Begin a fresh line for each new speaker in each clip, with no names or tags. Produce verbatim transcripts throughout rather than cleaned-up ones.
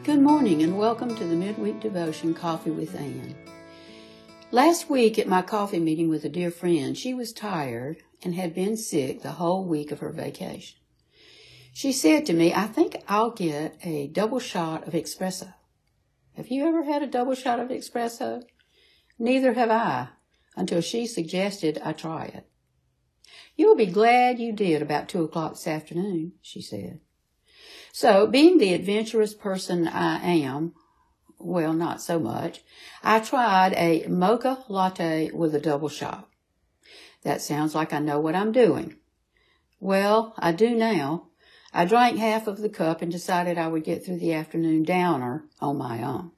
Good morning and welcome to the Midweek Devotion Coffee with Ann. Last week at my coffee meeting with a dear friend, she was tired and had been sick the whole week of her vacation. She said to me, I think I'll get a double shot of espresso. Have you ever had a double shot of espresso? Neither have I, until she suggested I try it. You'll be glad you did about two o'clock this afternoon, she said. So, being the adventurous person I am, well, not so much, I tried a mocha latte with a double shot. That sounds like I know what I'm doing. Well, I do now. I drank half of the cup and decided I would get through the afternoon downer on my own.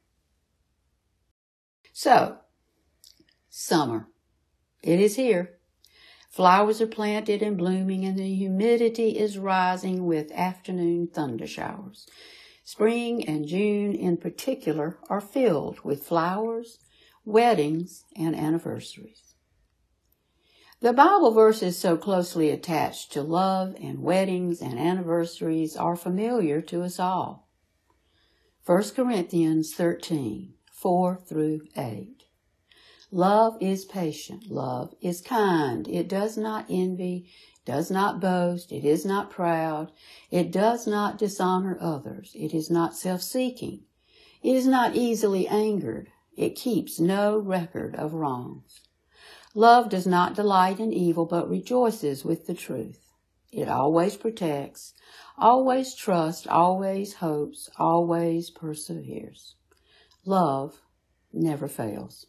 So, summer. It is here. Flowers are planted and blooming, and the humidity is rising with afternoon thunder showers. Spring and June in particular are filled with flowers, weddings, and anniversaries. The Bible verses so closely attached to love and weddings and anniversaries are familiar to us all. First Corinthians thirteen, four through eight. Love is patient. Love is kind. It does not envy, does not boast. It is not proud. It does not dishonor others. It is not self-seeking. It is not easily angered. It keeps no record of wrongs. Love does not delight in evil, but rejoices with the truth. It always protects, always trusts, always hopes, always perseveres. Love never fails.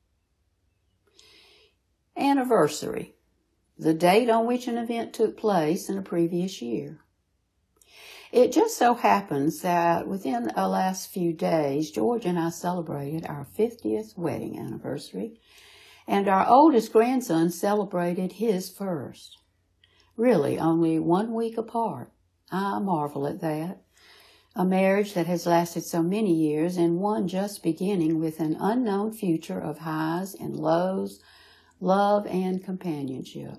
Anniversary, the date on which an event took place in a previous year. It just so happens that within the last few days, George and I celebrated our fiftieth wedding anniversary, and our oldest grandson celebrated his first. Really, only one week apart. I marvel at that. A marriage that has lasted so many years, and one just beginning with an unknown future of highs and lows, love and companionship.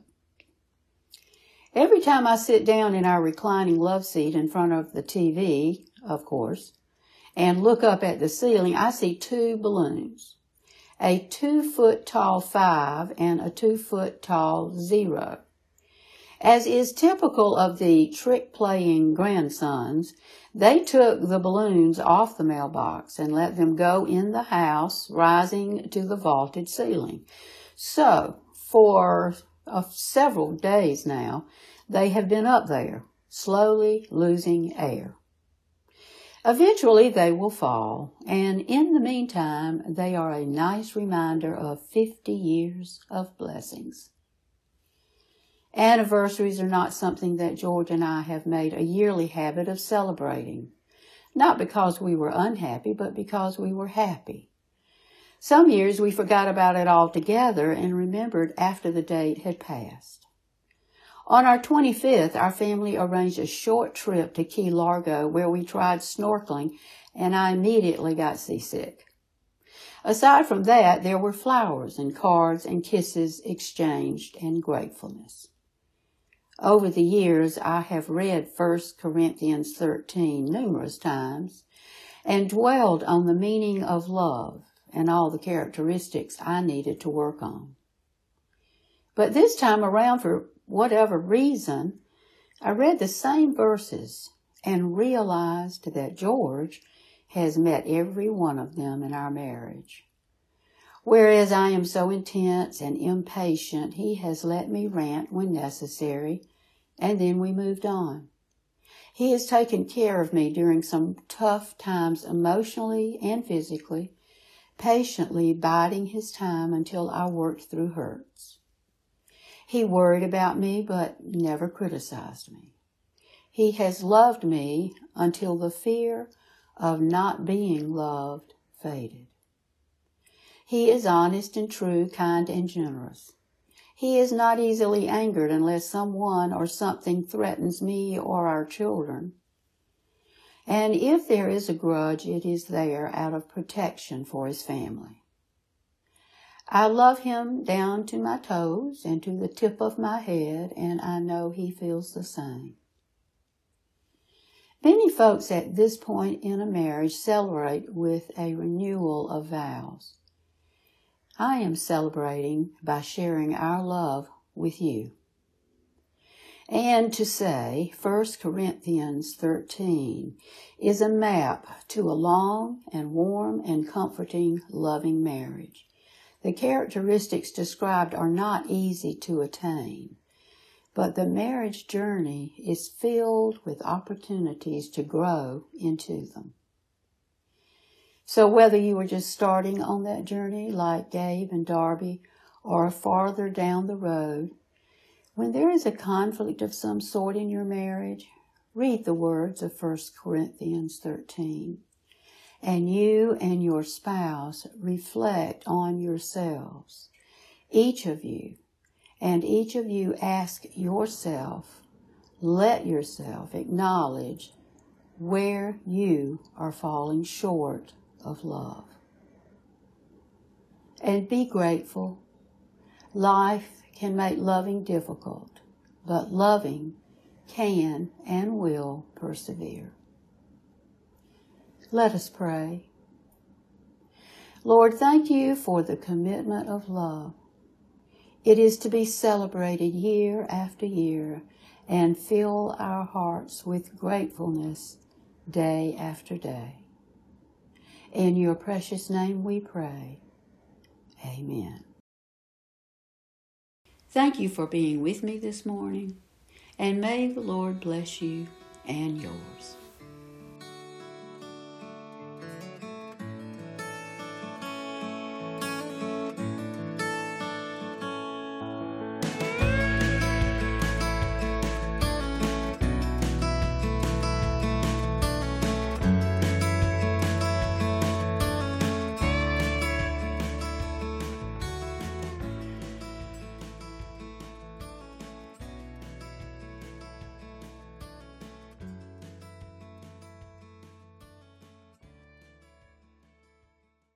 Every time I sit down in our reclining love seat in front of the T V, of course, and look up at the ceiling, I see two balloons, a two-foot-tall five and a two-foot-tall zero. As is typical of the trick-playing grandsons, they took the balloons off the mailbox and let them go in the house, rising to the vaulted ceiling. So, for uh, several days now, they have been up there, slowly losing air. Eventually, they will fall, and in the meantime, they are a nice reminder of fifty years of blessings. Anniversaries are not something that George and I have made a yearly habit of celebrating, not because we were unhappy, but because we were happy. Some years we forgot about it altogether and remembered after the date had passed. On our twenty-fifth, our family arranged a short trip to Key Largo where we tried snorkeling, and I immediately got seasick. Aside from that, there were flowers and cards and kisses exchanged and gratefulness. Over the years, I have read First Corinthians thirteen numerous times and dwelled on the meaning of love and all the characteristics I needed to work on. But this time around, for whatever reason, I read the same verses and realized that George has met every one of them in our marriage. Whereas I am so intense and impatient, he has let me rant when necessary, and then we moved on. He has taken care of me during some tough times emotionally and physically, patiently biding his time until I worked through hurts. He worried about me, but never criticized me. He has loved me until the fear of not being loved faded. He is honest and true, kind and generous. He is not easily angered unless someone or something threatens me or our children. And if there is a grudge, it is there out of protection for his family. I love him down to my toes and to the tip of my head, and I know he feels the same. Many folks at this point in a marriage celebrate with a renewal of vows. I am celebrating by sharing our love with you. And to say First Corinthians thirteen is a map to a long and warm and comforting, loving marriage. The characteristics described are not easy to attain, but the marriage journey is filled with opportunities to grow into them. So whether you are just starting on that journey like Gabe and Darby, or farther down the road, when there is a conflict of some sort in your marriage, read the words of First Corinthians thirteen, and you and your spouse reflect on yourselves, each of you, and each of you ask yourself, let yourself acknowledge where you are falling short of love. And be grateful. Life can make loving difficult, but loving can and will persevere. Let us pray. Lord, thank you for the commitment of love. It is to be celebrated year after year and fill our hearts with gratefulness day after day. In your precious name we pray. Amen. Thank you for being with me this morning, and may the Lord bless you and yours.